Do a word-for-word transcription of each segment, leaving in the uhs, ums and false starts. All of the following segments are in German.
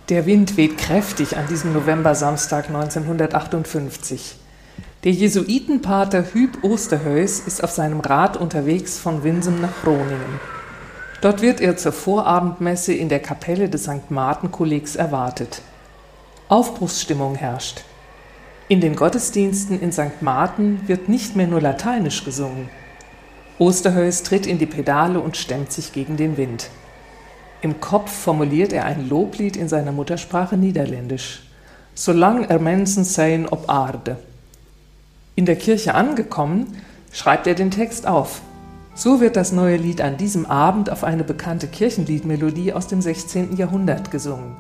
Der Wind weht kräftig an diesem Novembersamstag neunzehnhundertachtundfünfzig. Der Jesuitenpater Huub Oosterhuis ist auf seinem Rad unterwegs von Winsum nach Groningen. Dort wird er zur Vorabendmesse in der Kapelle des Sankt Marten-Kollegs erwartet. Aufbruchsstimmung herrscht. In den Gottesdiensten in Sankt Marten wird nicht mehr nur Lateinisch gesungen. Oosterhuis tritt in die Pedale und stemmt sich gegen den Wind. Im Kopf formuliert er ein Loblied in seiner Muttersprache Niederländisch. Zolang er mensen zijn op aarde. In der Kirche angekommen, schreibt er den Text auf. So wird das neue Lied an diesem Abend auf eine bekannte Kirchenliedmelodie aus dem sechzehnten Jahrhundert gesungen.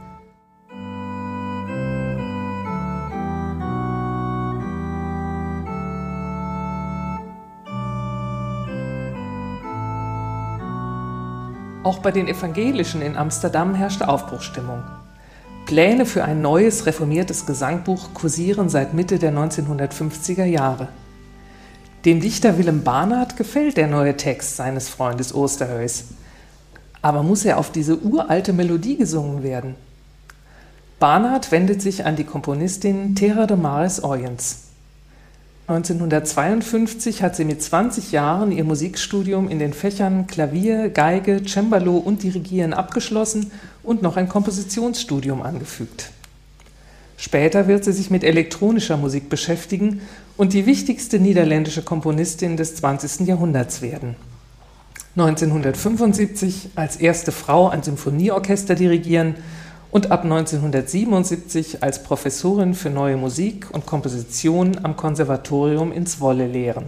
Auch bei den Evangelischen in Amsterdam herrschte Aufbruchsstimmung. Pläne für ein neues, reformiertes Gesangbuch kursieren seit Mitte der neunzehnhundertfünfziger Jahre. Dem Dichter Willem Barnard gefällt der neue Text seines Freundes Oosterhuis. Aber muss er auf diese uralte Melodie gesungen werden? Barnard wendet sich an die Komponistin Thera de Maris Oyens. neunzehnhundertzweiundfünfzig hat sie mit zwanzig Jahren ihr Musikstudium in den Fächern Klavier, Geige, Cembalo und Dirigieren abgeschlossen und noch ein Kompositionsstudium angefügt. Später wird sie sich mit elektronischer Musik beschäftigen und die wichtigste niederländische Komponistin des zwanzigsten Jahrhunderts werden. neunzehnhundertfünfundsiebzig als erste Frau ein Symphonieorchester dirigieren und ab neunzehnhundertsiebenundsiebzig als Professorin für Neue Musik und Komposition am Konservatorium in Zwolle lehren.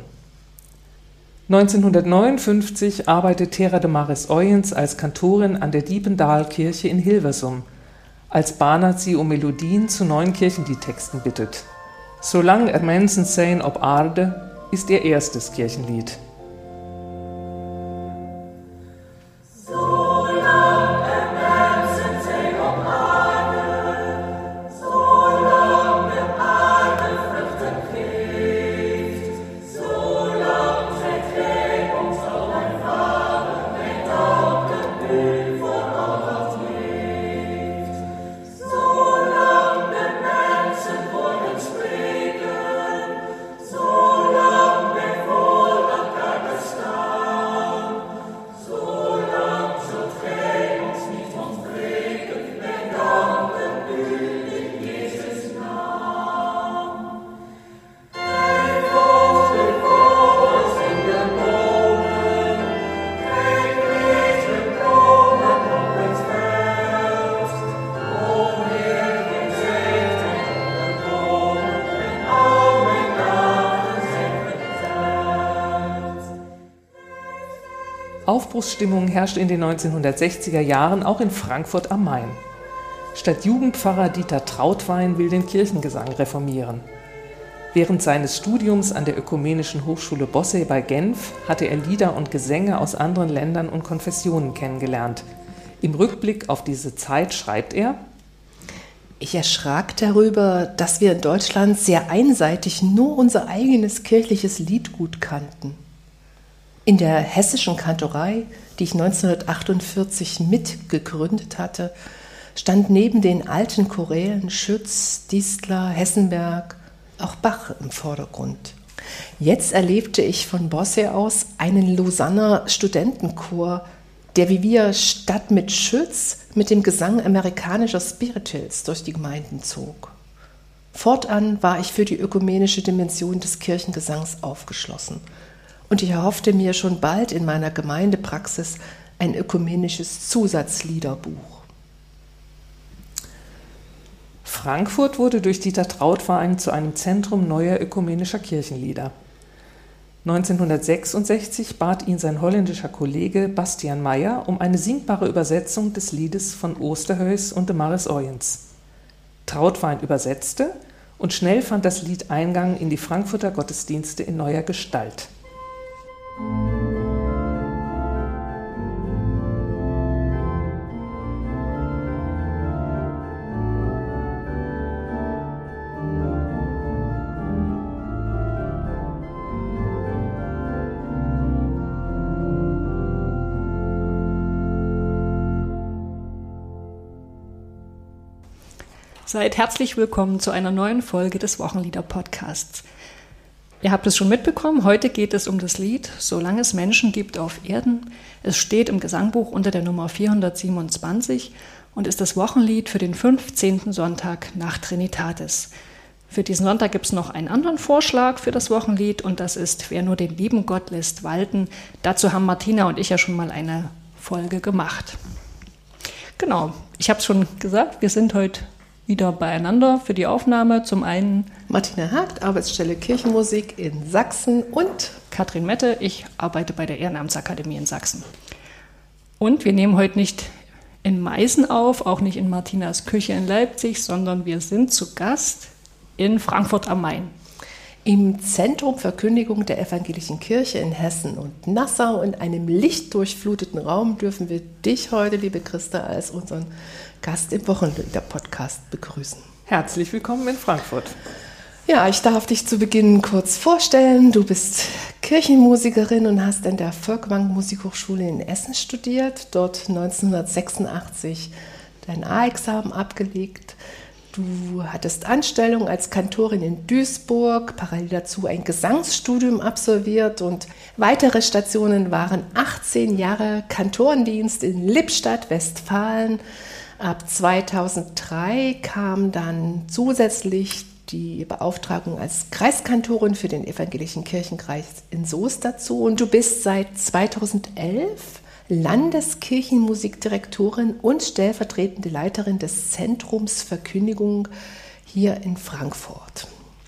neunzehnhundertneunundfünfzig arbeitet Thera de Maris Oyens als Kantorin an der Diependaalkirche in Hilversum, als Barnard sie um Melodien zu neuen Kirchenliedtexten bittet. Zolang er mensen zijn op aarde ist ihr erstes Kirchenlied. Aufbruchsstimmung herrscht in den neunzehnhundertsechziger Jahren auch in Frankfurt am Main. Stadtjugendpfarrer Dieter Trautwein will den Kirchengesang reformieren. Während seines Studiums an der Ökumenischen Hochschule Bossey bei Genf hatte er Lieder und Gesänge aus anderen Ländern und Konfessionen kennengelernt. Im Rückblick auf diese Zeit schreibt er: Ich erschrak darüber, dass wir in Deutschland sehr einseitig nur unser eigenes kirchliches Liedgut kannten. In der hessischen Kantorei, die ich neunzehnhundertachtundvierzig mitgegründet hatte, stand neben den alten Chorälen Schütz, Distler, Hessenberg auch Bach im Vordergrund. Jetzt erlebte ich von Bossey aus einen Lausanner Studentenchor, der wie wir statt mit Schütz mit dem Gesang amerikanischer Spirituals durch die Gemeinden zog. Fortan war ich für die ökumenische Dimension des Kirchengesangs aufgeschlossen. Und ich erhoffte mir schon bald in meiner Gemeindepraxis ein ökumenisches Zusatzliederbuch. Frankfurt wurde durch Dieter Trautwein zu einem Zentrum neuer ökumenischer Kirchenlieder. neunzehnhundertsechsundsechzig bat ihn sein holländischer Kollege Bastiaan Meyer um eine singbare Übersetzung des Liedes von Oosterhuis und de Maris Oyens. Trautwein übersetzte und schnell fand das Lied Eingang in die Frankfurter Gottesdienste in neuer Gestalt. Seid herzlich willkommen zu einer neuen Folge des Wochenlieder-Podcasts. Ihr habt es schon mitbekommen, heute geht es um das Lied »Solange es Menschen gibt auf Erden«. Es steht im Gesangbuch unter der Nummer vierhundertsiebenundzwanzig und ist das Wochenlied für den fünfzehnten Sonntag nach Trinitatis. Für diesen Sonntag gibt es noch einen anderen Vorschlag für das Wochenlied und das ist »Wer nur den lieben Gott lässt walten«. Dazu haben Martina und ich ja schon mal eine Folge gemacht. Genau, ich habe es schon gesagt, wir sind heute wieder beieinander für die Aufnahme. Zum einen Martina Hagt, Arbeitsstelle Kirchenmusik in Sachsen und Katrin Mette, ich arbeite bei der Ehrenamtsakademie in Sachsen. Und wir nehmen heute nicht in Meißen auf, auch nicht in Martinas Küche in Leipzig, sondern wir sind zu Gast in Frankfurt am Main. Im Zentrum Verkündigung der Evangelischen Kirche in Hessen und Nassau in einem lichtdurchfluteten Raum dürfen wir dich heute, liebe Christa, als unseren Gast im Wochenlieder-Podcast begrüßen. Herzlich willkommen in Frankfurt. Ja, ich darf dich zu Beginn kurz vorstellen. Du bist Kirchenmusikerin und hast an der Volkwang Musikhochschule in Essen studiert, dort neunzehnhundertsechsundachtzig dein A-Examen abgelegt. Du hattest Anstellung als Kantorin in Duisburg, parallel dazu ein Gesangsstudium absolviert und weitere Stationen waren achtzehn Jahre Kantorendienst in Lippstadt, Westfalen. Ab zweitausenddrei kam dann zusätzlich die Beauftragung als Kreiskantorin für den Evangelischen Kirchenkreis in Soest dazu und du bist seit zweitausendelf Landeskirchenmusikdirektorin und stellvertretende Leiterin des Zentrums Verkündigung hier in Frankfurt.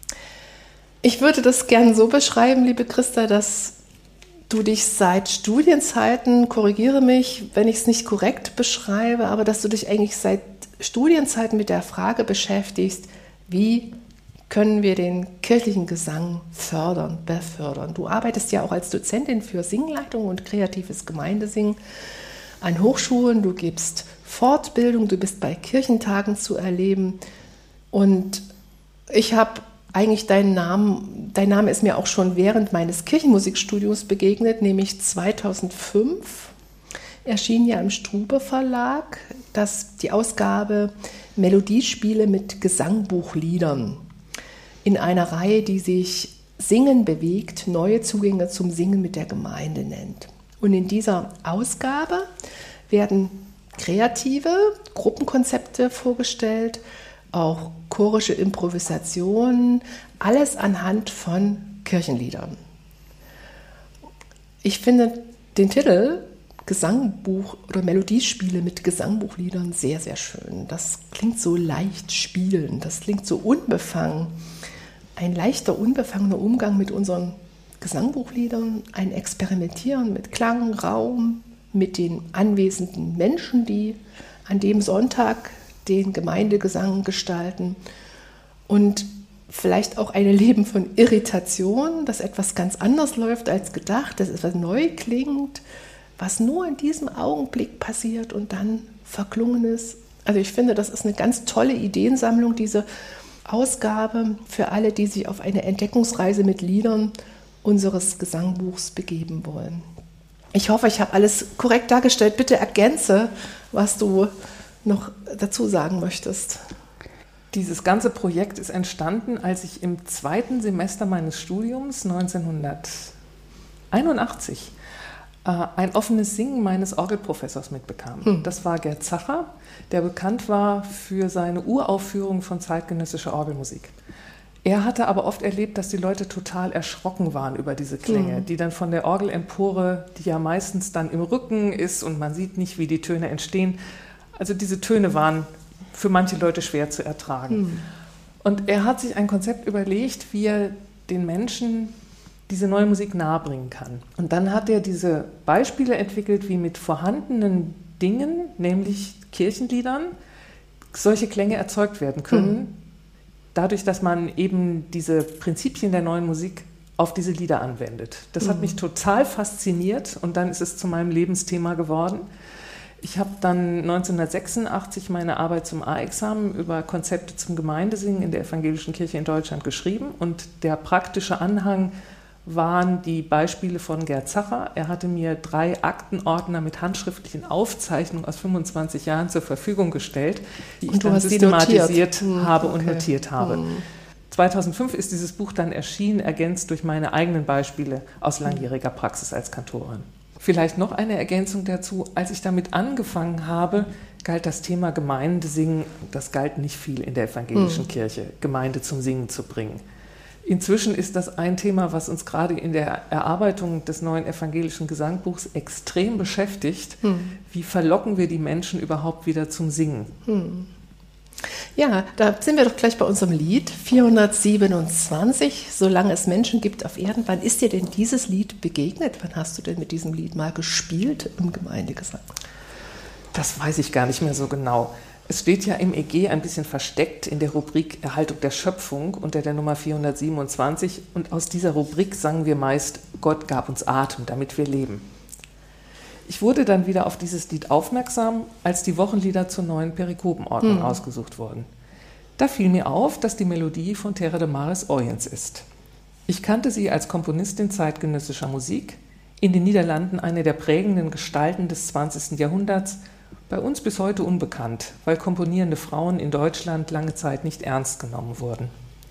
Ich würde das gern so beschreiben, liebe Christa, dass du dich seit Studienzeiten, korrigiere mich, wenn ich es nicht korrekt beschreibe, aber dass du dich eigentlich seit Studienzeiten mit der Frage beschäftigst, wie können wir den kirchlichen Gesang fördern, befördern. Du arbeitest ja auch als Dozentin für Singleitung und kreatives Gemeindesingen an Hochschulen. Du gibst Fortbildung, du bist bei Kirchentagen zu erleben. Und ich habe eigentlich deinen Namen, dein Name ist mir auch schon während meines Kirchenmusikstudiums begegnet, nämlich zweitausendfünf erschien ja im Strube Verlag das, die Ausgabe Melodiespiele mit Gesangbuchliedern. In einer Reihe, die sich Singen bewegt, neue Zugänge zum Singen mit der Gemeinde nennt. Und in dieser Ausgabe werden kreative Gruppenkonzepte vorgestellt, auch chorische Improvisationen, alles anhand von Kirchenliedern. Ich finde den Titel Gesangbuch oder Melodiespiele mit Gesangbuchliedern sehr, sehr schön. Das klingt so leicht spielend, das klingt so unbefangen. Ein leichter, unbefangener Umgang mit unseren Gesangbuchliedern, ein Experimentieren mit Klang, Raum, mit den anwesenden Menschen, die an dem Sonntag den Gemeindegesang gestalten und vielleicht auch ein Erleben von Irritation, dass etwas ganz anders läuft als gedacht, dass etwas neu klingt, was nur in diesem Augenblick passiert und dann verklungen ist. Also ich finde, das ist eine ganz tolle Ideensammlung, diese Ausgabe für alle, die sich auf eine Entdeckungsreise mit Liedern unseres Gesangbuchs begeben wollen. Ich hoffe, ich habe alles korrekt dargestellt. Bitte ergänze, was du noch dazu sagen möchtest. Dieses ganze Projekt ist entstanden, als ich im zweiten Semester meines Studiums neunzehnhunderteinundachtzig ein offenes Singen meines Orgelprofessors mitbekam. Hm. Das war Gerd Zacher, der bekannt war für seine Uraufführung von zeitgenössischer Orgelmusik. Er hatte aber oft erlebt, dass die Leute total erschrocken waren über diese Klänge, hm. die dann von der Orgelempore, die ja meistens dann im Rücken ist und man sieht nicht, wie die Töne entstehen. Also diese Töne waren für manche Leute schwer zu ertragen. Hm. Und er hat sich ein Konzept überlegt, wie er den Menschen diese neue Musik nahebringen kann. Und dann hat er diese Beispiele entwickelt, wie mit vorhandenen Dingen, nämlich Kirchenliedern, solche Klänge erzeugt werden können, mhm. dadurch, dass man eben diese Prinzipien der neuen Musik auf diese Lieder anwendet. Das mhm. hat mich total fasziniert und dann ist es zu meinem Lebensthema geworden. Ich habe dann neunzehnhundertsechsundachtzig meine Arbeit zum A-Examen über Konzepte zum Gemeindesingen in der Evangelischen Kirche in Deutschland geschrieben und der praktische Anhang waren die Beispiele von Gerd Zacher. Er hatte mir drei Aktenordner mit handschriftlichen Aufzeichnungen aus fünfundzwanzig Jahren zur Verfügung gestellt, die ich dann systematisiert habe und notiert habe. zweitausendfünf ist dieses Buch dann erschienen, ergänzt durch meine eigenen Beispiele aus langjähriger Praxis als Kantorin. Vielleicht noch eine Ergänzung dazu. Als ich damit angefangen habe, galt das Thema Gemeindesingen, das galt nicht viel in der evangelischen mhm. Kirche, Gemeinde zum Singen zu bringen. Inzwischen ist das ein Thema, was uns gerade in der Erarbeitung des neuen evangelischen Gesangbuchs extrem beschäftigt. Mhm. Wie verlocken wir die Menschen überhaupt wieder zum Singen? Mhm. Ja, da sind wir doch gleich bei unserem Lied vierhundertsiebenundzwanzig, solange es Menschen gibt auf Erden. Wann ist dir denn dieses Lied begegnet? Wann hast du denn mit diesem Lied mal gespielt im Gemeindegesang? Das weiß ich gar nicht mehr so genau. Es steht ja im E G ein bisschen versteckt in der Rubrik Erhaltung der Schöpfung unter der Nummer vierhundertsiebenundzwanzig. Und aus dieser Rubrik sangen wir meist, Gott gab uns Atem, damit wir leben. Ich wurde dann wieder auf dieses Lied aufmerksam, als die Wochenlieder zur neuen Perikopenordnung hm. ausgesucht wurden. Da fiel mir auf, dass die Melodie von Terre de Maris Oyens ist. Ich kannte sie als Komponistin zeitgenössischer Musik, in den Niederlanden eine der prägenden Gestalten des zwanzigsten Jahrhunderts, bei uns bis heute unbekannt, weil komponierende Frauen in Deutschland lange Zeit nicht ernst genommen wurden.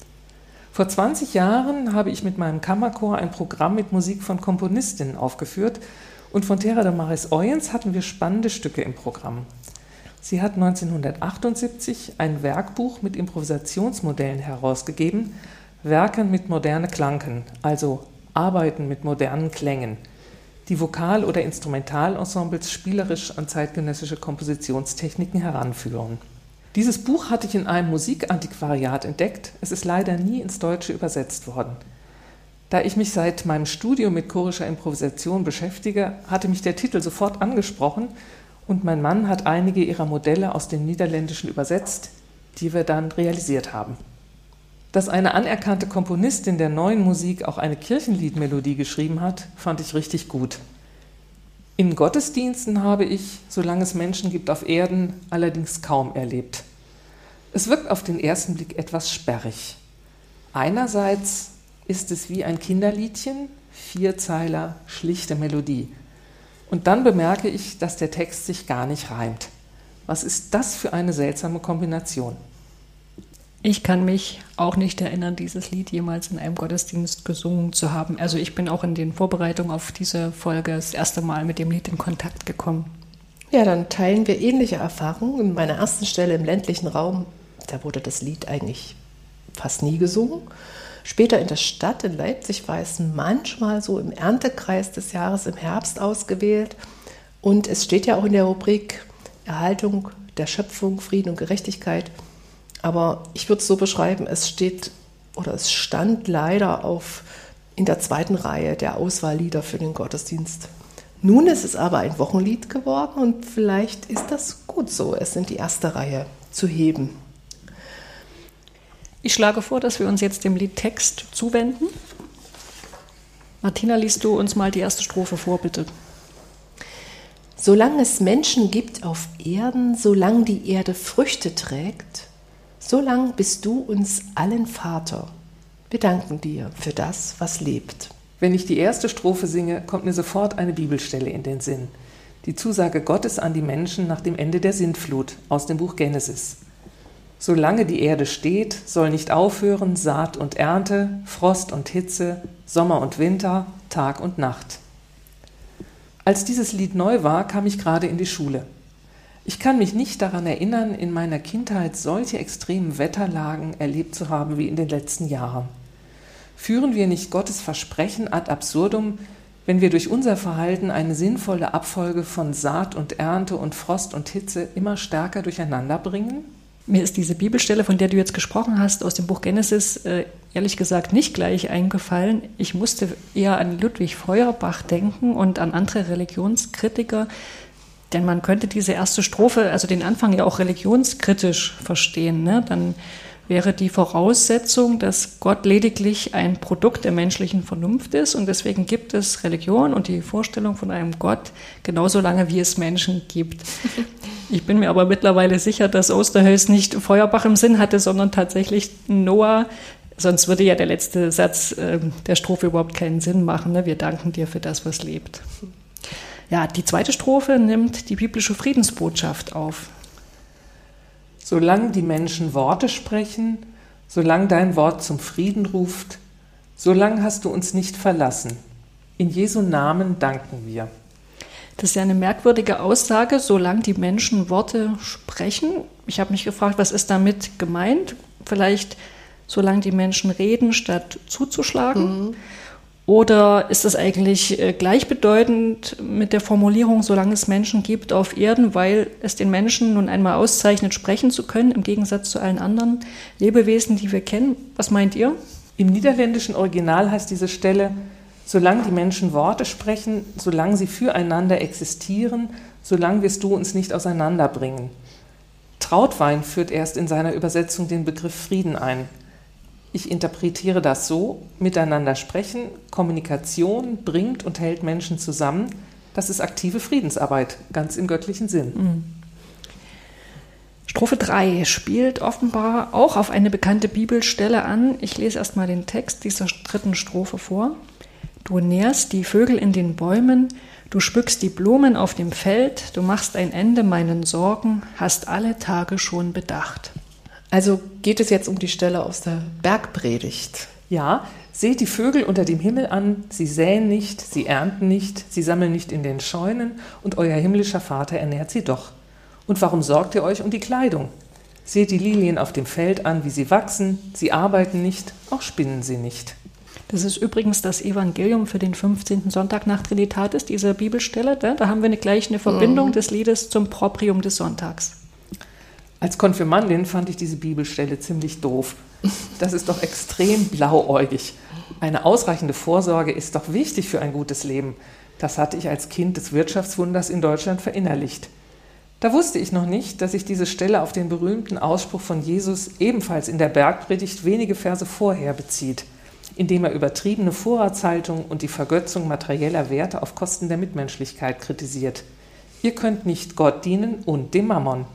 Vor zwanzig Jahren habe ich mit meinem Kammerchor ein Programm mit Musik von Komponistinnen aufgeführt, und von Terre de Maris Oyens hatten wir spannende Stücke im Programm. Sie hat neunzehnhundertachtundsiebzig ein Werkbuch mit Improvisationsmodellen herausgegeben, Werken mit moderne Klanken, also Arbeiten mit modernen Klängen, die Vokal- oder Instrumentalensembles spielerisch an zeitgenössische Kompositionstechniken heranführen. Dieses Buch hatte ich in einem Musikantiquariat entdeckt, es ist leider nie ins Deutsche übersetzt worden. Da ich mich seit meinem Studium mit chorischer Improvisation beschäftige, hatte mich der Titel sofort angesprochen und mein Mann hat einige ihrer Modelle aus dem Niederländischen übersetzt, die wir dann realisiert haben. Dass eine anerkannte Komponistin der neuen Musik auch eine Kirchenliedmelodie geschrieben hat, fand ich richtig gut. In Gottesdiensten habe ich, solange es Menschen gibt auf Erden, allerdings kaum erlebt. Es wirkt auf den ersten Blick etwas sperrig. Einerseits ist es wie ein Kinderliedchen, Vierzeiler, schlichte Melodie. Und dann bemerke ich, dass der Text sich gar nicht reimt. Was ist das für eine seltsame Kombination? Ich kann mich auch nicht erinnern, dieses Lied jemals in einem Gottesdienst gesungen zu haben. Also ich bin auch in den Vorbereitungen auf diese Folge das erste Mal mit dem Lied in Kontakt gekommen. Ja, dann teilen wir ähnliche Erfahrungen. In meiner ersten Stelle im ländlichen Raum, da wurde das Lied eigentlich fast nie gesungen. Später in der Stadt, in Leipzig, war es manchmal so im Erntekreis des Jahres im Herbst ausgewählt. Und es steht ja auch in der Rubrik Erhaltung der Schöpfung, Frieden und Gerechtigkeit. Aber ich würde es so beschreiben, es steht oder es stand leider auf, in der zweiten Reihe der Auswahllieder für den Gottesdienst. Nun ist es aber ein Wochenlied geworden und vielleicht ist das gut so, es in die erste Reihe zu heben. Ich schlage vor, dass wir uns jetzt dem Liedtext zuwenden. Martina, liest du uns mal die erste Strophe vor, bitte. Solange es Menschen gibt auf Erden, solange die Erde Früchte trägt, solange bist du uns allen Vater. Wir danken dir für das, was lebt. Wenn ich die erste Strophe singe, kommt mir sofort eine Bibelstelle in den Sinn. Die Zusage Gottes an die Menschen nach dem Ende der Sintflut aus dem Buch Genesis. Solange die Erde steht, soll nicht aufhören Saat und Ernte, Frost und Hitze, Sommer und Winter, Tag und Nacht. Als dieses Lied neu war, kam ich gerade in die Schule. Ich kann mich nicht daran erinnern, in meiner Kindheit solche extremen Wetterlagen erlebt zu haben wie in den letzten Jahren. Führen wir nicht Gottes Versprechen ad absurdum, wenn wir durch unser Verhalten eine sinnvolle Abfolge von Saat und Ernte und Frost und Hitze immer stärker durcheinander bringen? Mir ist diese Bibelstelle, von der du jetzt gesprochen hast, aus dem Buch Genesis, äh, ehrlich gesagt nicht gleich eingefallen. Ich musste eher an Ludwig Feuerbach denken und an andere Religionskritiker, denn man könnte diese erste Strophe, also den Anfang ja auch religionskritisch verstehen, ne? Dann wäre die Voraussetzung, dass Gott lediglich ein Produkt der menschlichen Vernunft ist und deswegen gibt es Religion und die Vorstellung von einem Gott genauso lange, wie es Menschen gibt. Ich bin mir aber mittlerweile sicher, dass Osterhues nicht Feuerbach im Sinn hatte, sondern tatsächlich Noah, Sonst würde ja der letzte Satz äh, der Strophe überhaupt keinen Sinn machen. Ne? Wir danken dir für das, was lebt. Ja, die zweite Strophe nimmt die biblische Friedensbotschaft auf. Solange die Menschen Worte sprechen, solange dein Wort zum Frieden ruft, solange hast du uns nicht verlassen. In Jesu Namen danken wir. Das ist ja eine merkwürdige Aussage, solange die Menschen Worte sprechen. Ich habe mich gefragt, was ist damit gemeint? Vielleicht solange die Menschen reden, statt zuzuschlagen? Mhm. Oder ist das eigentlich gleichbedeutend mit der Formulierung, solange es Menschen gibt auf Erden, weil es den Menschen nun einmal auszeichnet, sprechen zu können, im Gegensatz zu allen anderen Lebewesen, die wir kennen? Was meint ihr? Im niederländischen Original heißt diese Stelle, solange die Menschen Worte sprechen, solange sie füreinander existieren, solange wirst du uns nicht auseinanderbringen. Trautwein führt erst in seiner Übersetzung den Begriff Frieden ein. Ich interpretiere das so, miteinander sprechen, Kommunikation bringt und hält Menschen zusammen. Das ist aktive Friedensarbeit, ganz im göttlichen Sinn. Strophe drei spielt offenbar auch auf eine bekannte Bibelstelle an. Ich lese erstmal den Text dieser dritten Strophe vor. Du nährst die Vögel in den Bäumen, du schmückst die Blumen auf dem Feld, du machst ein Ende meinen Sorgen, hast alle Tage schon bedacht. Also geht es jetzt um die Stelle aus der Bergpredigt. Ja, seht die Vögel unter dem Himmel an, sie säen nicht, sie ernten nicht, sie sammeln nicht in den Scheunen und euer himmlischer Vater ernährt sie doch. Und warum sorgt ihr euch um die Kleidung? Seht die Lilien auf dem Feld an, wie sie wachsen, sie arbeiten nicht, auch spinnen sie nicht. Das ist übrigens das Evangelium für den fünfzehnten Sonntag nach Trinitatis, diese Bibelstelle. Da haben wir gleich eine Verbindung mhm. des Liedes zum Proprium des Sonntags. Als Konfirmandin fand ich diese Bibelstelle ziemlich doof. Das ist doch extrem blauäugig. Eine ausreichende Vorsorge ist doch wichtig für ein gutes Leben. Das hatte ich als Kind des Wirtschaftswunders in Deutschland verinnerlicht. Da wusste ich noch nicht, dass sich diese Stelle auf den berühmten Ausspruch von Jesus ebenfalls in der Bergpredigt wenige Verse vorher bezieht, indem er übertriebene Vorratshaltung und die Vergötzung materieller Werte auf Kosten der Mitmenschlichkeit kritisiert. Ihr könnt nicht Gott dienen und dem Mammon.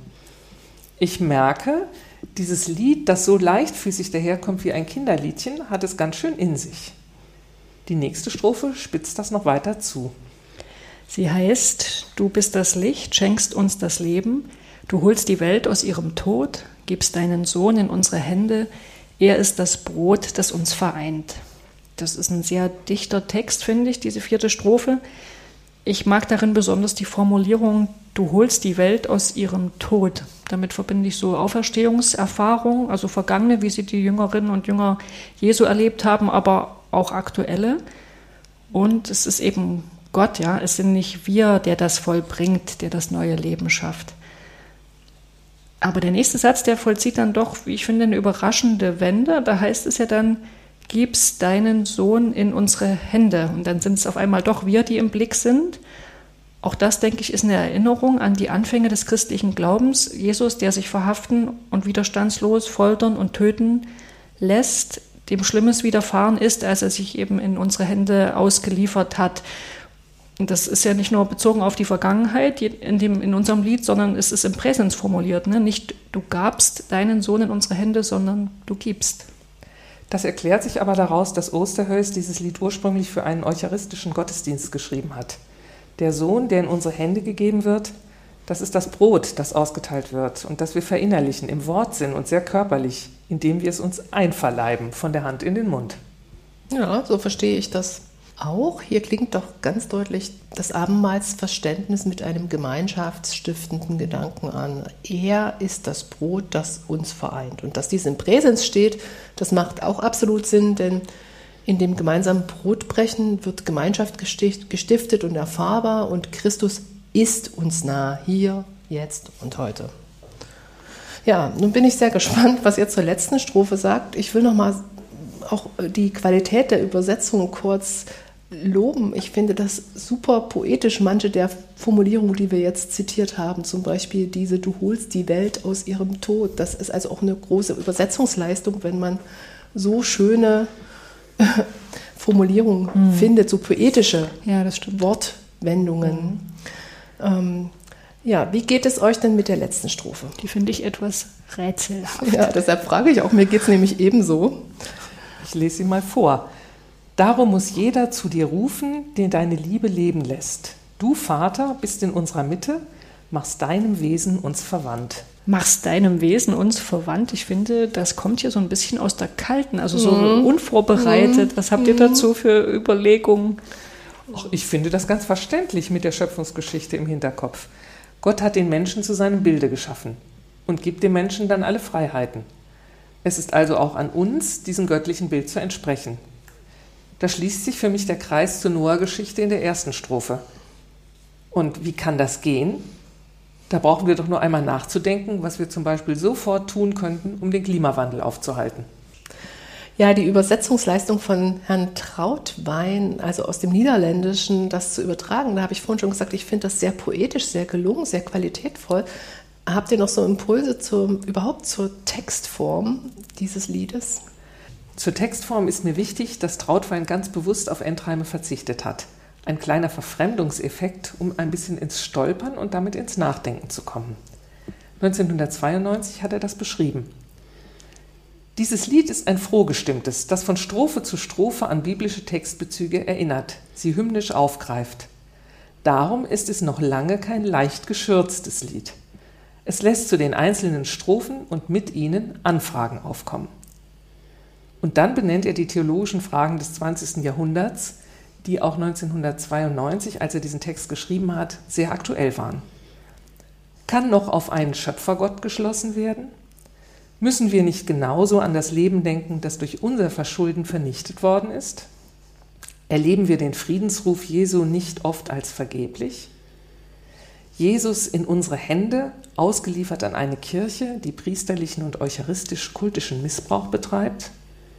Ich merke, dieses Lied, das so leichtfüßig daherkommt wie ein Kinderliedchen, hat es ganz schön in sich. Die nächste Strophe spitzt das noch weiter zu. Sie heißt, du bist das Licht, schenkst uns das Leben, du holst die Welt aus ihrem Tod, gibst deinen Sohn in unsere Hände, er ist das Brot, das uns vereint. Das ist ein sehr dichter Text, finde ich, diese vierte Strophe. Ich mag darin besonders die Formulierung, du holst die Welt aus ihrem Tod. Damit verbinde ich so Auferstehungserfahrungen, also vergangene, wie sie die Jüngerinnen und Jünger Jesu erlebt haben, aber auch aktuelle. Und es ist eben Gott, ja, es sind nicht wir, der das vollbringt, der das neue Leben schafft. Aber der nächste Satz, der vollzieht dann doch, wie ich finde, eine überraschende Wende. Da heißt es ja dann, gibst deinen Sohn in unsere Hände. Und dann sind es auf einmal doch wir, die im Blick sind. Auch das, denke ich, ist eine Erinnerung an die Anfänge des christlichen Glaubens. Jesus, der sich verhaften und widerstandslos foltern und töten lässt, dem Schlimmes widerfahren ist, als er sich eben in unsere Hände ausgeliefert hat. Und das ist ja nicht nur bezogen auf die Vergangenheit in, dem, in unserem Lied, sondern es ist im Präsens formuliert. Ne? Nicht du gabst deinen Sohn in unsere Hände, sondern du gibst. Das erklärt sich aber daraus, dass Osterhöys dieses Lied ursprünglich für einen eucharistischen Gottesdienst geschrieben hat. Der Sohn, der in unsere Hände gegeben wird, das ist das Brot, das ausgeteilt wird und das wir verinnerlichen im Wortsinn und sehr körperlich, indem wir es uns einverleiben, von der Hand in den Mund. Ja, so verstehe ich das auch. Hier klingt doch ganz deutlich das Abendmahlsverständnis mit einem gemeinschaftsstiftenden Gedanken an. Er ist das Brot, das uns vereint. Und dass dies im Präsens steht, das macht auch absolut Sinn, denn in dem gemeinsamen Brotbrechen wird Gemeinschaft gestiftet und erfahrbar und Christus ist uns nah, hier, jetzt und heute. Ja, nun bin ich sehr gespannt, was ihr zur letzten Strophe sagt. Ich will nochmal auch die Qualität der Übersetzung kurz loben. Ich finde das super poetisch, manche der Formulierungen, die wir jetzt zitiert haben, zum Beispiel diese, du holst die Welt aus ihrem Tod. Das ist also auch eine große Übersetzungsleistung, wenn man so schöne Formulierungen hm. findet, so poetische ja, das stimmt. Wortwendungen. Hm. Ähm, ja, wie geht es euch denn mit der letzten Strophe? Die finde ich etwas rätselhaft. Ja, deshalb frage ich auch, mir geht es nämlich ebenso. Ich lese sie mal vor. Darum muss jeder zu dir rufen, den deine Liebe leben lässt. Du, Vater, bist in unserer Mitte, machst deinem Wesen uns verwandt. Machst deinem Wesen uns verwandt. Ich finde, das kommt hier so ein bisschen aus der Kalten, also so mm. unvorbereitet. Was habt ihr dazu für Überlegungen? Ach, ich finde das ganz verständlich mit der Schöpfungsgeschichte im Hinterkopf. Gott hat den Menschen zu seinem Bilde geschaffen und gibt dem Menschen dann alle Freiheiten. Es ist also auch an uns, diesem göttlichen Bild zu entsprechen. Da schließt sich für mich der Kreis zur Noah-Geschichte in der ersten Strophe. Und wie kann das gehen? Da brauchen wir doch nur einmal nachzudenken, was wir zum Beispiel sofort tun könnten, um den Klimawandel aufzuhalten. Ja, die Übersetzungsleistung von Herrn Trautwein, also aus dem Niederländischen, das zu übertragen, da habe ich vorhin schon gesagt, ich finde das sehr poetisch, sehr gelungen, sehr qualitätvoll. Habt ihr noch so Impulse zur, überhaupt zur Textform dieses Liedes? Zur Textform ist mir wichtig, dass Trautwein ganz bewusst auf Endreime verzichtet hat. Ein kleiner Verfremdungseffekt, um ein bisschen ins Stolpern und damit ins Nachdenken zu kommen. neunzehnhundertzweiundneunzig hat er das beschrieben. Dieses Lied ist ein frohgestimmtes, das von Strophe zu Strophe an biblische Textbezüge erinnert, sie hymnisch aufgreift. Darum ist es noch lange kein leicht geschürztes Lied. Es lässt zu den einzelnen Strophen und mit ihnen Anfragen aufkommen. Und dann benennt er die theologischen Fragen des zwanzigsten Jahrhunderts, die auch neunzehnhundertzweiundneunzig, als er diesen Text geschrieben hat, sehr aktuell waren. Kann noch auf einen Schöpfergott geschlossen werden? Müssen wir nicht genauso an das Leben denken, das durch unser Verschulden vernichtet worden ist? Erleben wir den Friedensruf Jesu nicht oft als vergeblich? Jesus in unsere Hände, ausgeliefert an eine Kirche, die priesterlichen und eucharistisch-kultischen Missbrauch betreibt?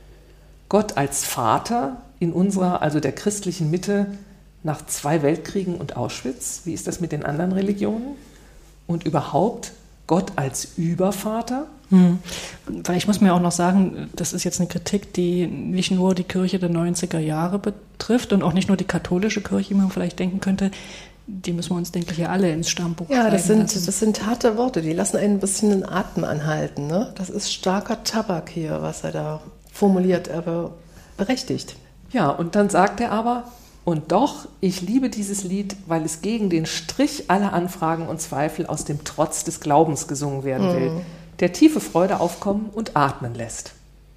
Gott als Vater in unserer, also der christlichen Mitte, nach zwei Weltkriegen und Auschwitz? Wie ist das mit den anderen Religionen? Und überhaupt Gott als Übervater? Hm. Vielleicht muss man ja auch noch sagen, das ist jetzt eine Kritik, die nicht nur die Kirche der neunziger Jahre betrifft und auch nicht nur die katholische Kirche, wie man vielleicht denken könnte. Die müssen wir uns, denke ich, ja alle ins Stammbuch ja, das schreiben sind, lassen. das sind harte Worte, die lassen einen ein bisschen den Atem anhalten. Ne? Das ist starker Tabak hier, was er da formuliert, aber berechtigt. Ja, und dann sagt er aber, und doch, ich liebe dieses Lied, weil es gegen den Strich aller Anfragen und Zweifel aus dem Trotz des Glaubens gesungen werden will, mm. der tiefe Freude aufkommen und atmen lässt.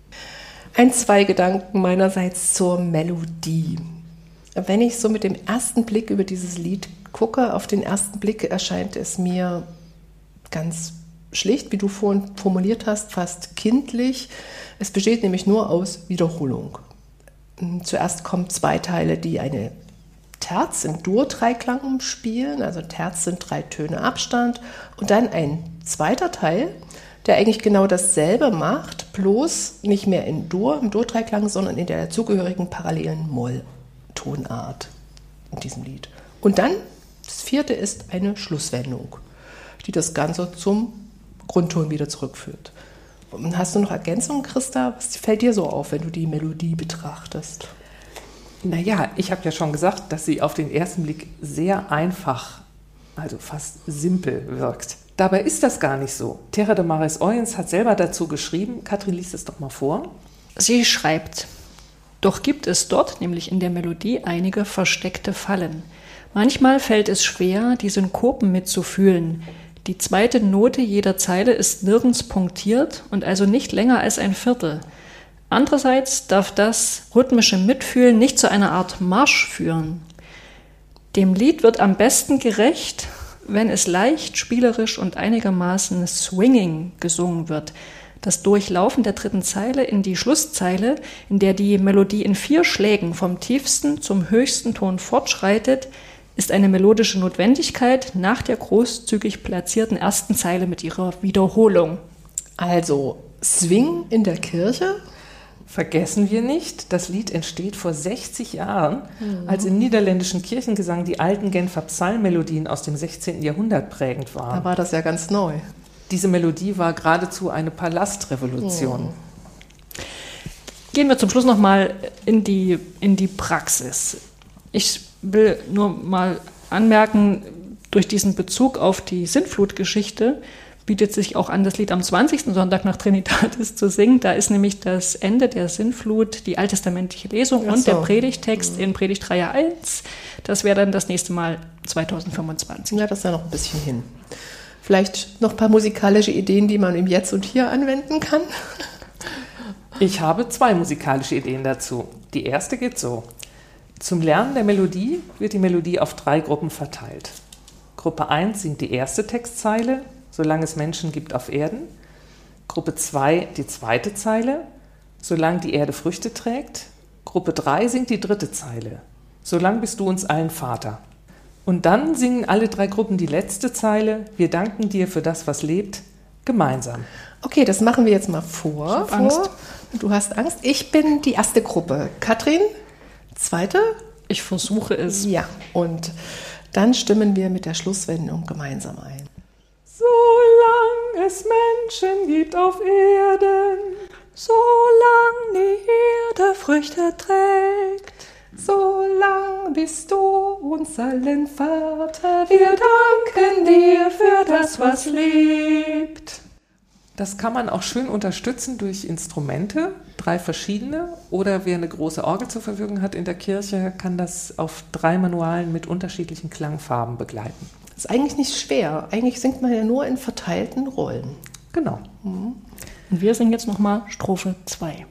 Ein, zwei Gedanken meinerseits zur Melodie. Wenn ich so mit dem ersten Blick über dieses Lied gucke, auf den ersten Blick erscheint es mir ganz schlicht, wie du vorhin formuliert hast, fast kindlich. Es besteht nämlich nur aus Wiederholung. Zuerst kommen zwei Teile, die eine Terz im Dur-Dreiklang spielen, also Terz sind drei Töne Abstand, und dann ein zweiter Teil, der eigentlich genau dasselbe macht, bloß nicht mehr in Dur, im Dur-Dreiklang, sondern in der dazugehörigen parallelen Moll-Tonart in diesem Lied. Und dann, das vierte ist eine Schlusswendung, die das Ganze zum Grundton wieder zurückführt. Hast du noch Ergänzungen, Christa? Was fällt dir so auf, wenn du die Melodie betrachtest? Naja, ich habe ja schon gesagt, dass sie auf den ersten Blick sehr einfach, also fast simpel wirkt. Dabei ist das gar nicht so. Terra de Maris Oyens hat selber dazu geschrieben. Katrin, liest es doch mal vor. Sie schreibt, doch gibt es dort, nämlich in der Melodie, einige versteckte Fallen. Manchmal fällt es schwer, die Synkopen mitzufühlen. Die zweite Note jeder Zeile ist nirgends punktiert und also nicht länger als ein Viertel. Andererseits darf das rhythmische Mitfühlen nicht zu einer Art Marsch führen. Dem Lied wird am besten gerecht, wenn es leicht, spielerisch und einigermaßen swinging gesungen wird. Das Durchlaufen der dritten Zeile in die Schlusszeile, in der die Melodie in vier Schlägen vom tiefsten zum höchsten Ton fortschreitet, ist eine melodische Notwendigkeit nach der großzügig platzierten ersten Zeile mit ihrer Wiederholung. Also Swing in der Kirche? Vergessen wir nicht, das Lied entsteht vor sechzig Jahren, mhm. als im niederländischen Kirchengesang die alten Genfer Psalmmelodien aus dem sechzehnten Jahrhundert prägend waren. Da war das ja ganz neu. Diese Melodie war geradezu eine Palastrevolution. Mhm. Gehen wir zum Schluss nochmal in die, in die Praxis. Ich will nur mal anmerken, durch diesen Bezug auf die Sintflutgeschichte bietet sich auch an, das Lied am zwanzigsten Sonntag nach Trinitatis zu singen. Da ist nämlich das Ende der Sinnflut, die alttestamentliche Lesung Ach und so. der Predigtext in Predigtreihe eins. Das wäre dann das nächste Mal zweitausendfünfundzwanzig. Ja, das ist ja noch ein bisschen hin. Vielleicht noch ein paar musikalische Ideen, die man im Jetzt und Hier anwenden kann. Ich habe zwei musikalische Ideen dazu. Die erste geht so. Zum Lernen der Melodie wird die Melodie auf drei Gruppen verteilt. Gruppe eins singt die erste Textzeile, solange es Menschen gibt auf Erden. Gruppe zwei die zweite Zeile, solange die Erde Früchte trägt. Gruppe drei singt die dritte Zeile, solange bist du uns allen Vater. Und dann singen alle drei Gruppen die letzte Zeile, wir danken dir für das, was lebt, gemeinsam. Okay, das machen wir jetzt mal vor. Ich hab vor. Angst. Du hast Angst. Ich bin die erste Gruppe. Katrin, zweite? Ich versuche es. Ja, und dann stimmen wir mit der Schlusswendung gemeinsam ein. Solange es Menschen gibt auf Erden, Solange die Erde Früchte trägt, Solang bist du uns allen Vater, wir danken dir für das, was lebt. das kann man auch schön unterstützen durch Instrumente, drei verschiedene. Oder wer eine große Orgel zur Verfügung hat in der Kirche, kann das auf drei Manualen mit unterschiedlichen Klangfarben begleiten. Das ist eigentlich nicht schwer. Eigentlich singt man ja nur in verteilten Rollen. Genau. Und wir singen jetzt nochmal Strophe zwei.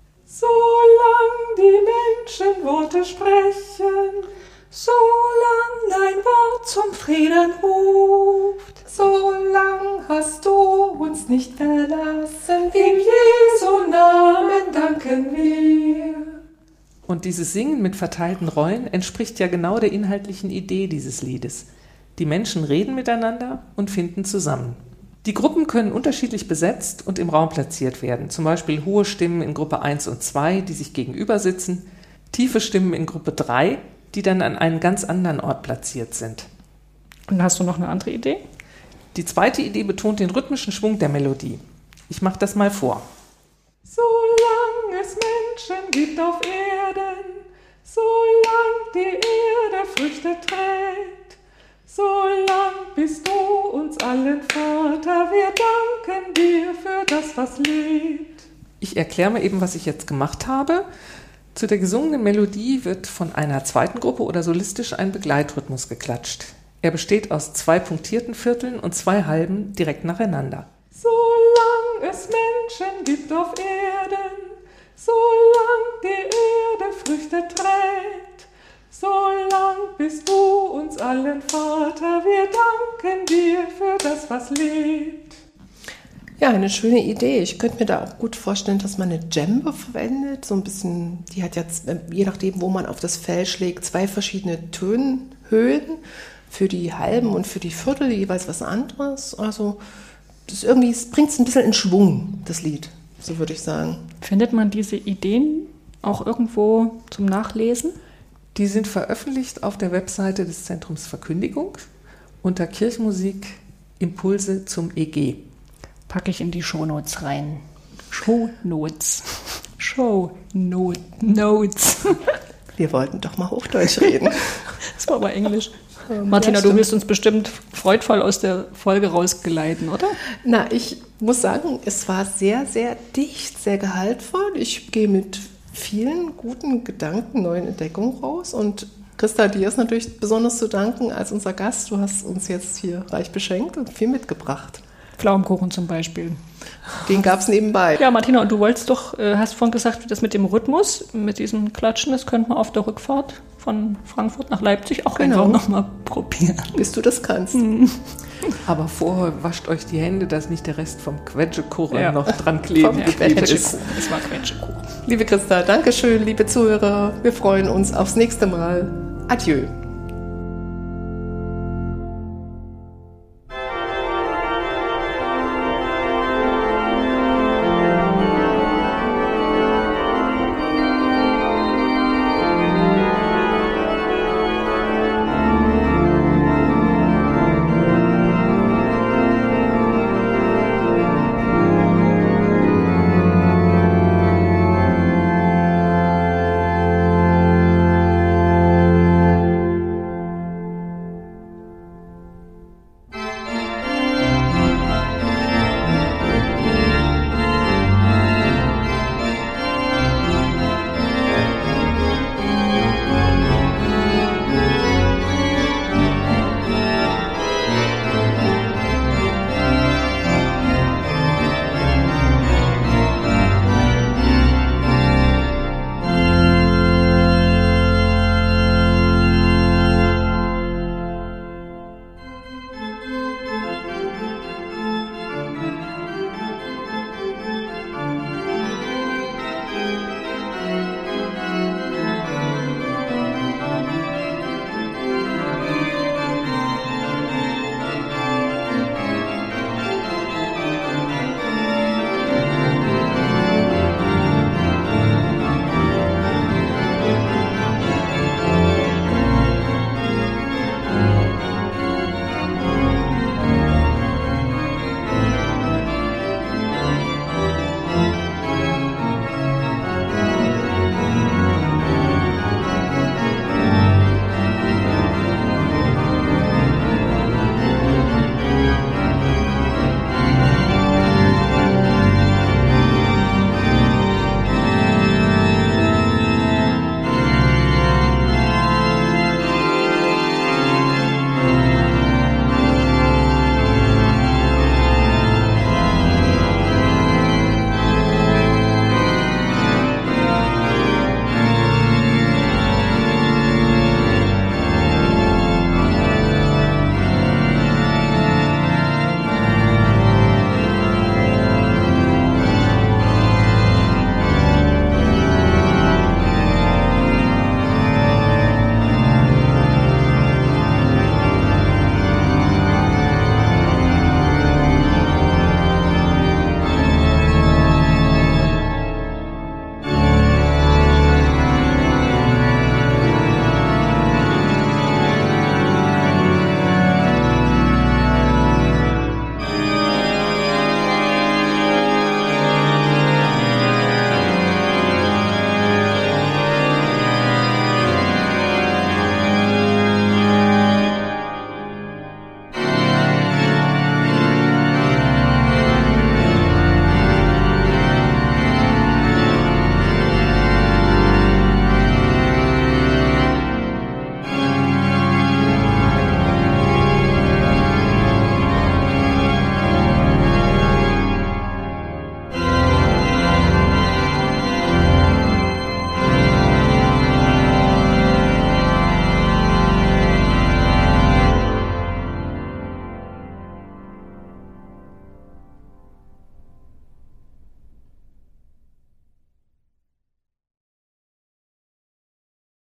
Solang die Menschen Worte sprechen, Solang dein Wort zum Frieden ruft, Solang hast du uns nicht verlassen, in Jesu Namen danken wir. und dieses Singen mit verteilten Rollen entspricht ja genau der inhaltlichen Idee dieses Liedes. Die Menschen reden miteinander und finden zusammen. Die Gruppen können unterschiedlich besetzt und im Raum platziert werden. Zum Beispiel hohe Stimmen in Gruppe eins und zwei, die sich gegenüber sitzen, tiefe Stimmen in Gruppe drei, die dann an einem ganz anderen Ort platziert sind. Und hast du noch eine andere Idee? Die zweite Idee betont den rhythmischen Schwung der Melodie. Ich mache das mal vor. Solange es Menschen gibt auf Erden, solange die Erde Früchte trägt, solange bist du uns allen Vater, wir danken dir für das, was lebt. Ich erkläre mir eben, was ich jetzt gemacht habe. Zu der gesungenen Melodie wird von einer zweiten Gruppe oder solistisch ein Begleitrhythmus geklatscht. Er besteht aus zwei punktierten Vierteln und zwei Halben direkt nacheinander. Solange es Menschen gibt auf Erden, solange die Erde Früchte trägt, solange bist du uns allen Vater, wir danken dir für das, was lebt. Ja, eine schöne Idee. Ich könnte mir da auch gut vorstellen, dass man eine Djembe verwendet. So ein bisschen, die hat jetzt, je nachdem, wo man auf das Fell schlägt, zwei verschiedene Tonhöhen. Für die Halben und für die Viertel jeweils was anderes. Also das irgendwie bringt es ein bisschen in Schwung, das Lied, so würde ich sagen. Findet man diese Ideen auch irgendwo zum Nachlesen? Die sind veröffentlicht auf der Webseite des Zentrums Verkündigung unter Kirchenmusik Impulse zum E G. Packe ich in die Shownotes rein. Shownotes. Shownotes. Wir wollten doch mal Hochdeutsch reden. Das war aber Englisch. Martina, ja, du willst uns bestimmt freudvoll aus der Folge rausgeleiten, oder? Na, ich muss sagen, es war sehr, sehr dicht, sehr gehaltvoll. Ich gehe mit vielen guten Gedanken, neuen Entdeckungen raus. Und Christa, dir ist natürlich besonders zu danken als unser Gast. Du hast uns jetzt hier reich beschenkt und viel mitgebracht. Pflaumenkuchen zum Beispiel. Den gab es nebenbei. Ja, Martina, und du wolltest doch, äh, hast vorhin gesagt, das mit dem Rhythmus, mit diesem Klatschen, das könnte man auf der Rückfahrt von Frankfurt nach Leipzig auch Genau. einfach nochmal probieren. Bis du das kannst. Mhm. Aber vorher wascht euch die Hände, dass nicht der Rest vom Quetschekuchen Ja. noch dran kleben Vom geblieben ist. Quetschekuchen. Es war Quetschekuchen. Liebe Christa, danke schön, liebe Zuhörer. Wir freuen uns aufs nächste Mal. Adieu.